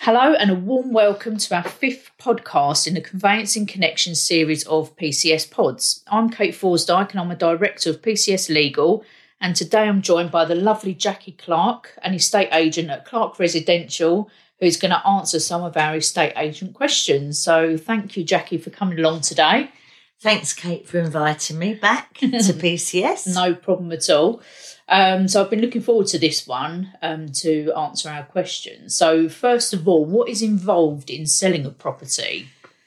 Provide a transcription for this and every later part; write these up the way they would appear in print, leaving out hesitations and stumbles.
Hello and a warm welcome to our fifth podcast in the Conveyancing Connection series of PCS Pods. I'm Kate Forsdyke and I'm a director of PCS Legal, and today I'm joined by the lovely Jackie Clark, an estate agent at Clark Residential, who's going to answer some of our estate agent questions. So thank you, Jackie, for coming along today. Thanks, Kate, for inviting me back to PCS. No problem at all. So I've been looking forward to this one to answer our questions. So first of all, what is involved in selling a property?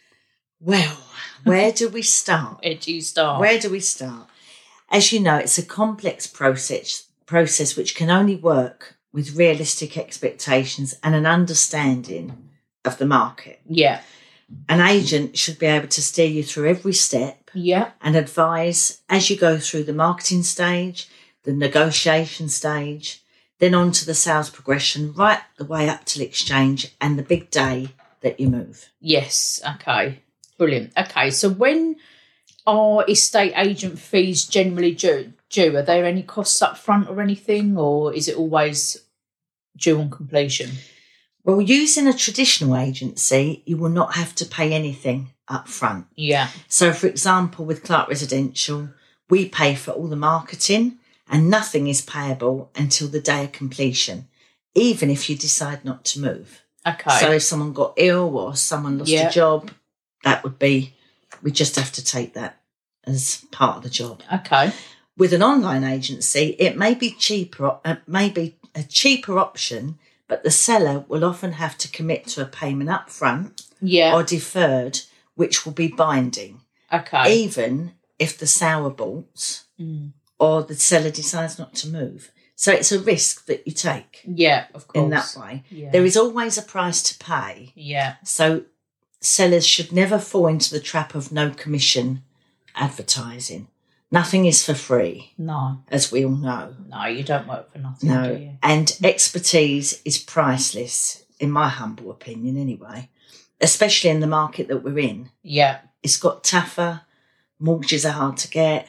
Well, where do we start? Where do you start? Where do we start? As you know, it's a complex process which can only work with realistic expectations and an understanding of the market. Yeah. An agent should be able to steer you through every step and advise as you go through the marketing stage, the negotiation stage, then on to the sales progression, right the way up till exchange and the big day that you move. Yes, okay. Brilliant. Okay, so when are estate agent fees generally due? Are there any costs up front or anything, or is it always due on completion? Well, using a traditional agency, you will not have to pay anything up front. Yeah. So, for example, with Clark Residential, we pay for all the marketing and nothing is payable until the day of completion, even if you decide not to move. Okay. So if someone got ill or someone lost a job, that would be, we just have to take that as part of the job. Okay. With an online agency, it may be cheaper, maybe a cheaper option, but the seller will often have to commit to a payment up front or deferred, which will be binding. Okay. Even if the sale aborts or the seller decides not to move. So it's a risk that you take. Yeah, of course. In that way. Yeah. There is always a price to pay. Yeah. So sellers should never fall into the trap of no commission advertising. Nothing is for free. No. As we all know. No, you don't work for nothing, No. do you? And expertise is priceless, in my humble opinion anyway, especially in the market that we're in. Yeah. It's got tougher, mortgages are hard to get.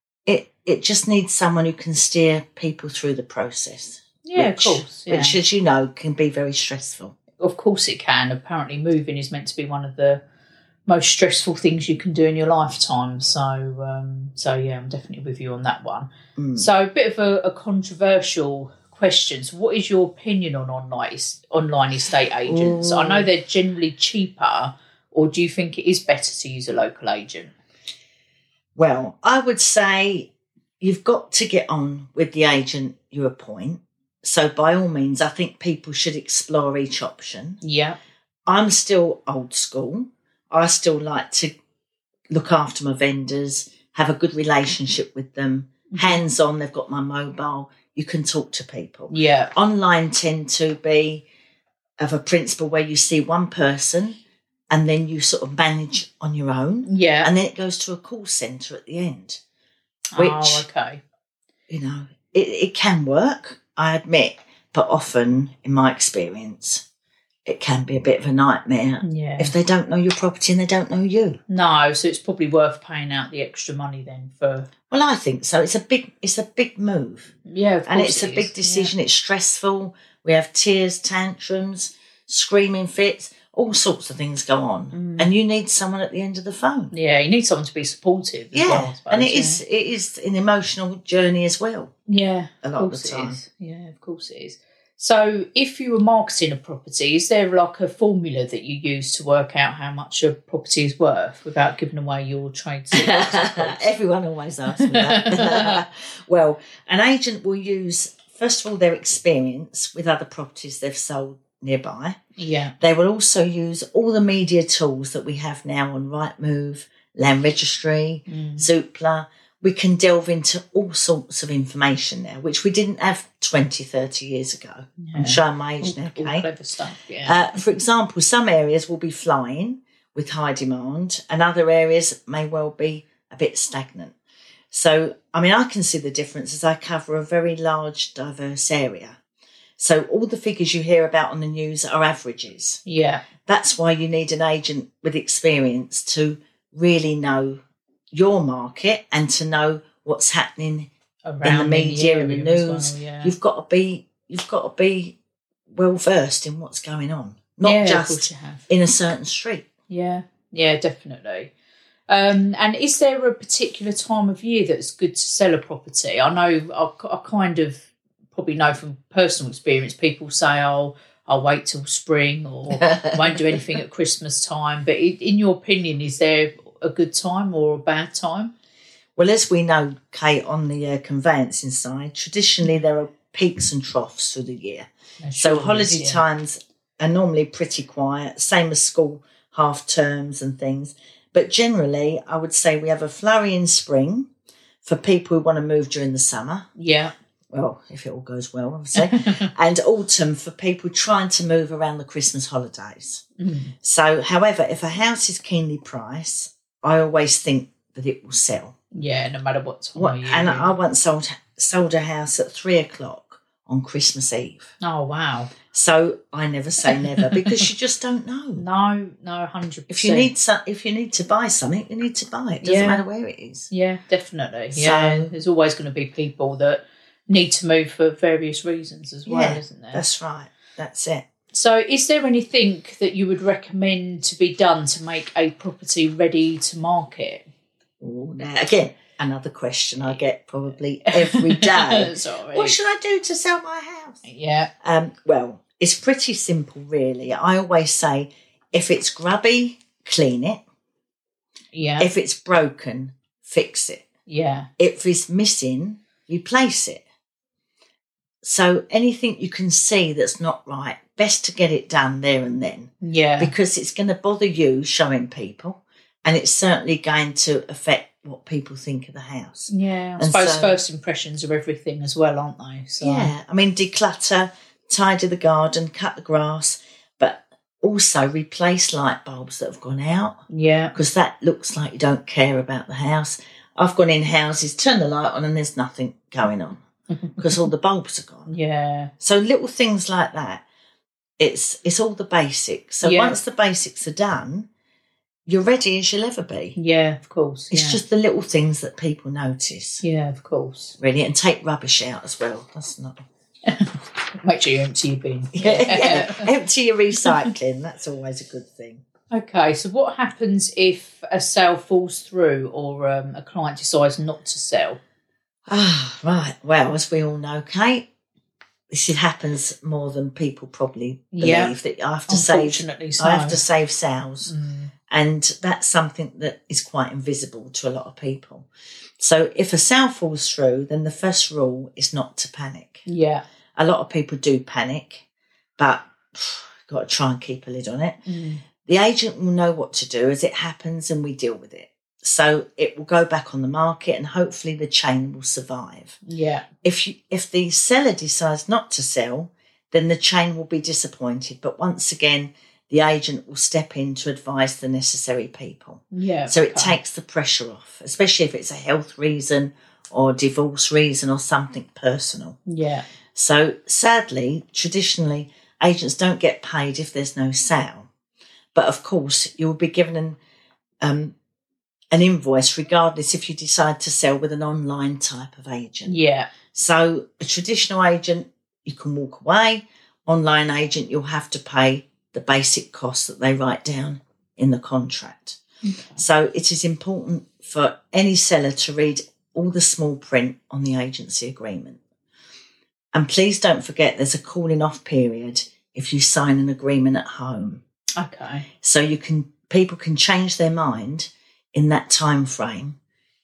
It just needs someone who can steer people through the process. Yeah, of course. Yeah. Which, as you know, can be very stressful. Of course it can. Apparently moving is meant to be one of the most stressful things you can do in your lifetime. So yeah, I'm definitely with you on that one. So a bit of a controversial question. So what is your opinion on online estate agents? I know they're generally cheaper, or do you think it is better to use a local agent? Well, I would say you've got to get on with the agent you appoint. So by all means, I think people should explore each option. Yeah. I'm still old school. I still like to look after my vendors, have a good relationship with them, hands-on, they've got my mobile, you can talk to people. Yeah. Online tend to be of a principle where you see one person and then you sort of manage on your own. Yeah. And then it goes to a call centre at the end. Which, okay. You know, it can work, I admit, but often, in my experience, it can be a bit of a nightmare if they don't know your property and they don't know you. No, so it's probably worth paying out the extra money then for... Well, I think so. It's a big move. Yeah, of course. And it's a big decision. Yeah. It's stressful. We have tears, tantrums, screaming fits, all sorts of things go on. And you need someone at the end of the phone. Yeah, you need someone to be supportive as well, I suppose, and it is an emotional journey as well. Yeah, a lot of the time. Yeah, of course it is. So if you were marketing a property, is there like a formula that you use to work out how much a property is worth without giving away your trade secrets? Everyone always asks me that. Well, an agent will use, first of all, their experience with other properties they've sold nearby. Yeah. They will also use all the media tools that we have now on Rightmove, Land Registry, Zoopla. We can delve into all sorts of information now, which we didn't have 20, 30 years ago. Yeah. I'm showing my age now, Kate. All clever stuff, yeah. For example, some areas will be flying with high demand and other areas may well be a bit stagnant. So, I mean, I can see the difference as I cover a very large, diverse area. So all the figures you hear about on the news are averages. Yeah. That's why you need an agent with experience to really know your market and to know what's happening around in the media and the news. Well, yeah. You've got to be well versed in what's going on. not of course just you have. in a certain street. Yeah, definitely. And is there a particular time of year that's good to sell a property? I know I kind of probably know from personal experience, people say, oh, I'll wait till spring or won't do anything at Christmas time. But in your opinion, is there a good time or a bad time? Well, as we know, Kate, on the conveyancing side, traditionally there are peaks and troughs through the year. So holiday times are normally pretty quiet, same as school half terms and things. But generally, I would say we have a flurry in spring for people who want to move during the summer. Yeah. Well, if it all goes well, obviously. And autumn for people trying to move around the Christmas holidays. So, however, if a house is keenly priced, I always think that it will sell. Yeah, no matter what time. And I once sold a house at 3:00 on Christmas Eve. Oh, wow. So I never say never because you just don't know. No, 100%. If you need to buy something, you need to buy it. Doesn't matter where it is. Yeah, definitely. Yeah, there's always going to be people that need to move for various reasons as well, isn't there? That's right. That's it. So is there anything that you would recommend to be done to make a property ready to market? Oh, now, again, another question I get probably every day. Sorry. What should I do to sell my house? Yeah. Well, it's pretty simple, really. I always say, if it's grubby, clean it. Yeah. If it's broken, fix it. Yeah. If it's missing, replace it. So anything you can see that's not right, best to get it done there and then. Yeah. Because it's going to bother you showing people, and it's certainly going to affect what people think of the house. Yeah, I suppose first impressions are everything as well, aren't they? So. Yeah, I mean, declutter, tidy the garden, cut the grass, but also replace light bulbs that have gone out. Yeah. Because that looks like you don't care about the house. I've gone in houses, turn the light on and there's nothing going on because all the bulbs are gone. Yeah. So little things like that. It's all the basics. So once the basics are done, you're ready as you'll ever be. Yeah, of course. It's just the little things that people notice. Yeah, of course. Really, and take rubbish out as well. That's not... Make sure you empty your bin. Yeah. Empty your recycling. That's always a good thing. Okay, so what happens if a sale falls through or a client decides not to sell? Ah, right. Well, as we all know, Kate, this happens more than people probably believe. That I have to save sales. And that's something that is quite invisible to a lot of people. So if a sale falls through, then the first rule is not to panic. Yeah. A lot of people do panic, but got to try and keep a lid on it. The agent will know what to do as it happens and we deal with it. So it will go back on the market and hopefully the chain will survive. Yeah. If the seller decides not to sell, then the chain will be disappointed. But once again, the agent will step in to advise the necessary people. Yeah. So it takes the pressure off, especially if it's a health reason or divorce reason or something personal. Yeah. So sadly, traditionally, agents don't get paid if there's no sale. But of course, you will be given an invoice regardless if you decide to sell with an online type of agent. Yeah. So a traditional agent, you can walk away. Online agent, you'll have to pay the basic costs that they write down in the contract. Okay. So it is important for any seller to read all the small print on the agency agreement. And please don't forget there's a calling off period if you sign an agreement at home. Okay. So people can change their mind in that time frame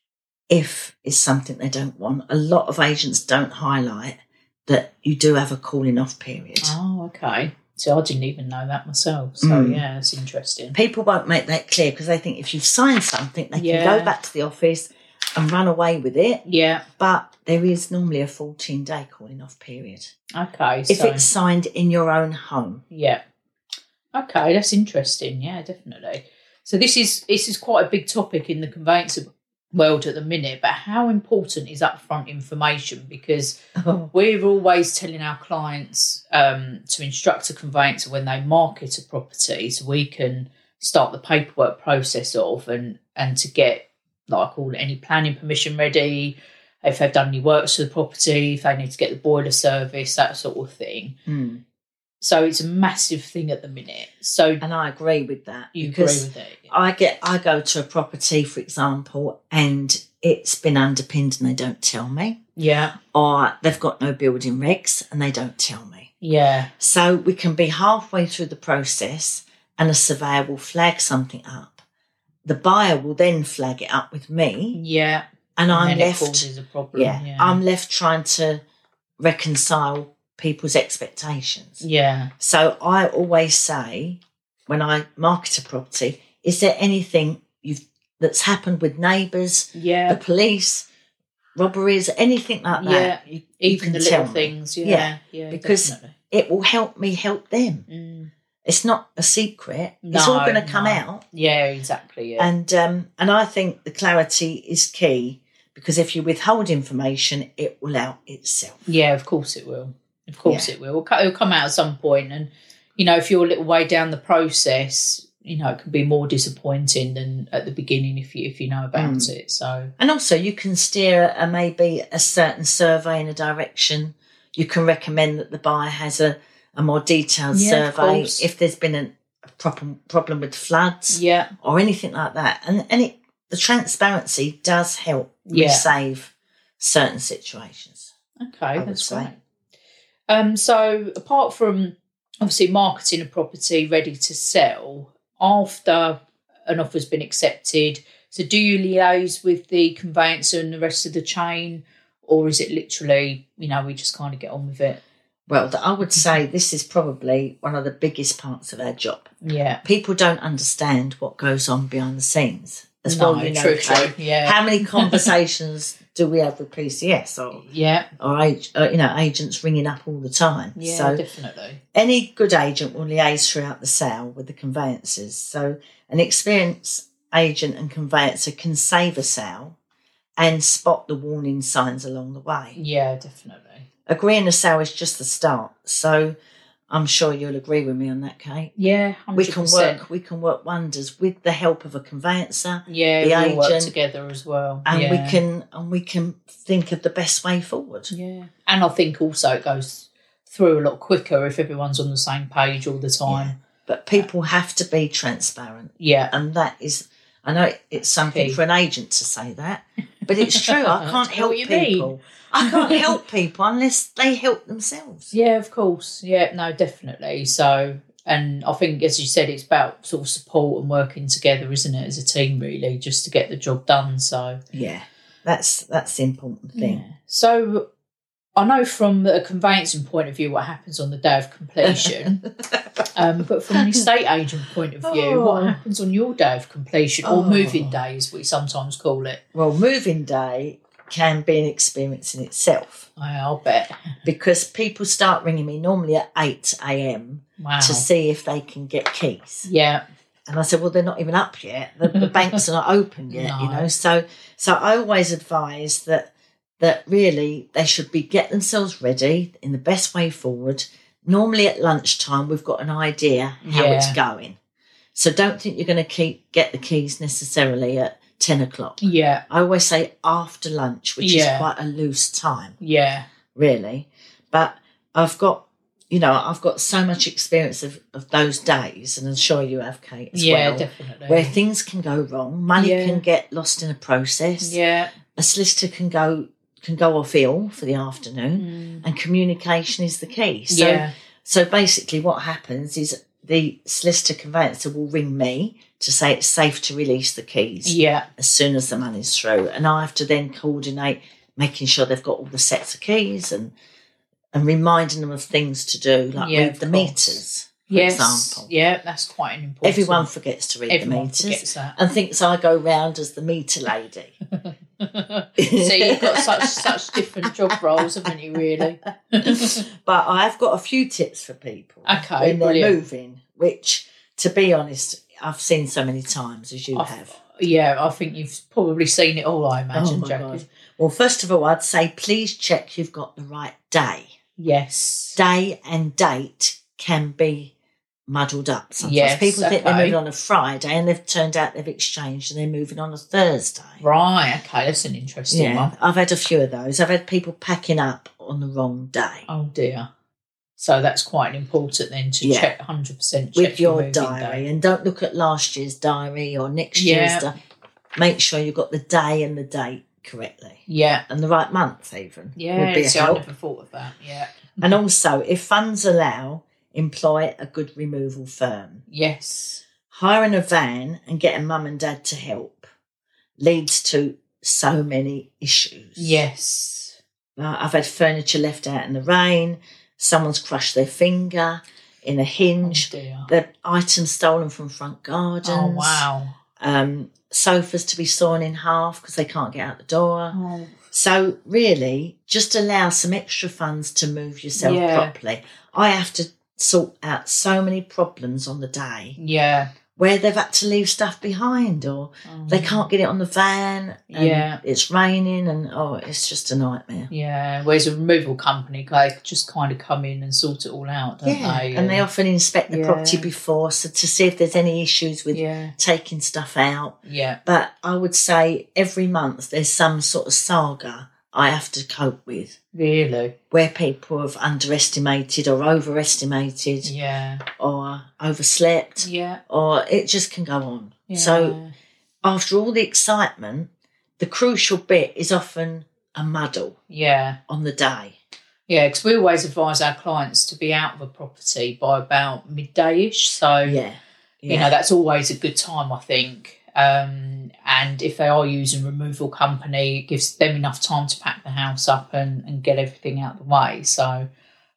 if it's something they don't want. A lot of agents don't highlight that you do have a calling off period. Oh, okay. So I didn't even know that myself. So, yeah, it's interesting. People won't make that clear because they think if you've signed something, they can go back to the office and run away with it. Yeah. But there is normally a 14-day calling off period. Okay. If it's signed in your own home. Yeah. Okay, that's interesting. Yeah, definitely. So this is quite a big topic in the conveyancer world at the minute, but how important is upfront information? Because we're always telling our clients to instruct a conveyancer when they market a property so we can start the paperwork process of and to get, like, all any planning permission ready, if they've done any works to the property, if they need to get the boiler service, that sort of thing. So it's a massive thing at the minute. So And I agree with that. you agree with it? I go to a property, for example, and it's been underpinned and they don't tell me. Yeah. Or they've got no building regs and they don't tell me. Yeah. So we can be halfway through the process and a surveyor will flag something up. The buyer will then flag it up with me. Yeah. And I'm then left. It causes a problem. Yeah. I'm left trying to reconcile people's expectations. Yeah. So I always say, when I market a property, is there anything that's happened with neighbours, the police, robberies, anything like that? Yeah, you even can the tell little me. things. Yeah, because definitely. it will help me help them. Mm. It's not a secret. No, it's all going to come out. Yeah, exactly. Yeah. And I think the clarity is key, because if you withhold information, it will out itself. Yeah, of course it will. Of course it will. It'll come out at some point, and if you're a little way down the process, it can be more disappointing than at the beginning if you know about it. So, and also you can steer maybe a certain survey in a direction. You can recommend that the buyer has a more detailed survey if there's been a problem with floods, or anything like that. And the transparency does help me save certain situations. Okay, that's great. So apart from obviously marketing a property ready to sell, after an offer's been accepted, so do you liaise with the conveyancer and the rest of the chain, or is it literally, we just kind of get on with it? Well, I would say this is probably one of the biggest parts of our job. Yeah. People don't understand what goes on behind the scenes. As No, well, true. Yeah. How many conversations do we have with PCS or agents ringing up all the time? Yeah, so definitely. Any good agent will liaise throughout the sale with the conveyancers. So an experienced agent and conveyancer can save a sale and spot the warning signs along the way. Yeah, definitely. Agreeing a sale is just the start. So I'm sure you'll agree with me on that, Kate. Yeah, 100%. We can work wonders with the help of a conveyancer. Yeah, the we agent, work together as well. And we can think of the best way forward. Yeah. And I think also it goes through a lot quicker if everyone's on the same page all the time. Yeah. But people have to be transparent. Yeah. And that is, I know it's something for an agent to say that, but it's true. I can't help people. I can't help people unless they help themselves. Yeah, of course. Yeah, no, definitely. So, and I think, as you said, it's about sort of support and working together, isn't it, as a team, really, just to get the job done. So, yeah, that's the important thing. Yeah. So, I know from a conveyancing point of view what happens on the day of completion, but from an estate agent point of view, what happens on your day of completion, or moving day, as we sometimes call it? Well, moving day can be an experience in itself. I'll bet. Because people start ringing me normally at 8 a.m. to see if they can get keys. Yeah. And I said, well, they're not even up yet. The banks are not open yet, So I always advise that really they should get themselves ready in the best way forward. Normally at lunchtime, we've got an idea how it's going. So don't think you're going to get the keys necessarily at 10 o'clock. Yeah. I always say after lunch, which is quite a loose time. Yeah. Really. But I've got so much experience of those days, and I'm sure you have, Kate, as well. Yeah, definitely. Where things can go wrong. Money can get lost in a process. Yeah. A solicitor can go off ill for the afternoon, and communication is the key. So basically what happens is the solicitor conveyancer will ring me to say it's safe to release the keys as soon as the money's through. And I have to then coordinate making sure they've got all the sets of keys and reminding them of things to do, like read the meters, for example. Yeah, that's quite an important. Everyone forgets to read the meters and thinks I go round as the meter lady. So you've got such different job roles, haven't you, really? But I've got a few tips for people when they're moving, which, to be honest, I've seen so many times as you have. Yeah, I think you've probably seen it all, I imagine, Jackie. God. Well, first of all, I'd say please check you've got the right day. Yes. Day and date can be muddled up sometimes. Yes, people think they're moving on a Friday and they've turned out they've exchanged and they're moving on a Thursday. Right, okay, that's an interesting one. I've had a few of those. I've had people packing up on the wrong day. Oh, dear. So that's quite important then to check 100% check with your moving diary, day. and don't look at last year's diary or next year's diary. Make sure you've got the day and the date correctly. Yeah. And the right month even. Yeah, would be a I help. never thought of that. Yeah. And also, if funds allow, employ a good removal firm. Yes. Hiring a van and getting mum and dad to help leads to so many issues. Yes. I've had furniture left out in the rain. Someone's crushed their finger in a hinge. Oh dear. The items stolen from front gardens. Oh, wow. Sofas to be sawn in half because they can't get out the door. Oh. So really, just allow some extra funds to move yourself properly. I have to sort out so many problems on the day. Yeah. Where they've had to leave stuff behind, or they can't get it on the van. And it's raining, and it's just a nightmare. Yeah. Whereas a removal company, they just kind of come in and sort it all out, don't they? And they often inspect the property before, so to see if there's any issues with taking stuff out. Yeah. But I would say every month there's some sort of saga I have to cope with. Really? Where people have underestimated or overestimated. Yeah. Or overslept. Yeah. Or it just can go on. Yeah. So after all the excitement, the crucial bit is often a muddle. Yeah. On the day. Yeah, because we always advise our clients to be out of a property by about midday-ish. So, you know, that's always a good time, I think. And if they are using removal company, it gives them enough time to pack the house up and get everything out of the way. So,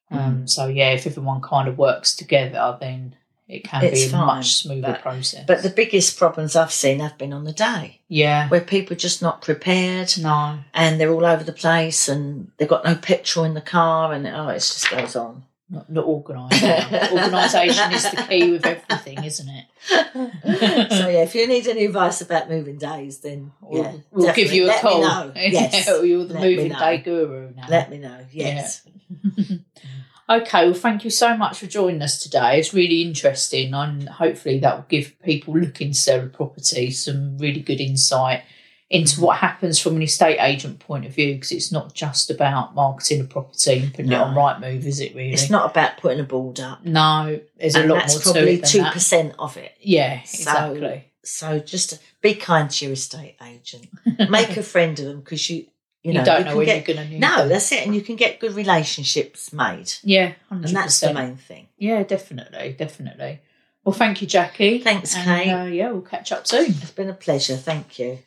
if everyone kind of works together, then it can be a much smoother process. But the biggest problems I've seen have been on the day. Yeah. Where people are just not prepared. No. And they're all over the place and they've got no petrol in the car and it just goes on. Not organised. Organisation is the key with everything, isn't it? So, if you need any advice about moving days, then we'll give you a call. Let me know. Yes. You're the moving day guru now. Let me know, yes. Yeah. Okay, well, thank you so much for joining us today. It's really interesting, and hopefully that will give people looking to sell a property some really good insight into what happens from an estate agent point of view, because it's not just about marketing a property and putting it on Rightmove, is it really? It's not about putting a board up. No, there's a lot more to it than that. That's probably 2% of it. Yeah, exactly. So just be kind to your estate agent. Make a friend of them, because you don't know when you're going to need them. That's it. And you can get good relationships made. Yeah, 100%. And that's the main thing. Yeah, definitely. Well, thank you, Jackie. Thanks, Kate. We'll catch up soon. It's been a pleasure. Thank you.